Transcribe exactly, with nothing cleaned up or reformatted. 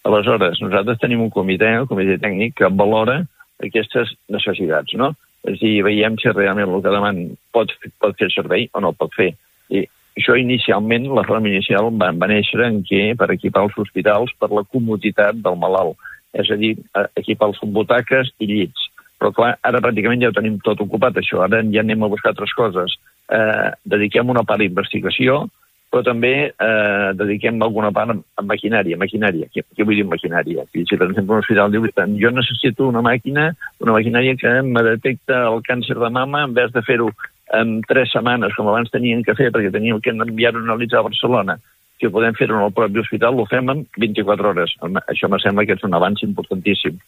Aleshores, nosaltres tenim un comitè, un comitè tècnic, que valora aquestes necessitats, no? És a dir, veiem si realment el que deman pot, pot fer el servei o no el pot fer. I això inicialment, la forma inicial va, va néixer en què per equipar els hospitals per la comoditat del malalt. És a dir, equipar els butaques i llits. Però clar, ara pràcticament ja ho tenim tot ocupat, això. Ara ja anem a buscar altres coses. Eh, dediquem una part d'investigació, però també eh, dediquem alguna part a maquinària. Maquinària, què, què vull dir maquinària? Si, per exemple, un hospital diu jo necessito una màquina, una maquinària que me detecta el càncer de mama en vez de fer-ho en tres setmanes, com abans tenien que fer, perquè teníem que enviar-ho a analitzar a Barcelona. Si podem fer-ho en el propi hospital, ho fem en vint-i-quatre hores. Això me sembla que és un avanç importantíssim.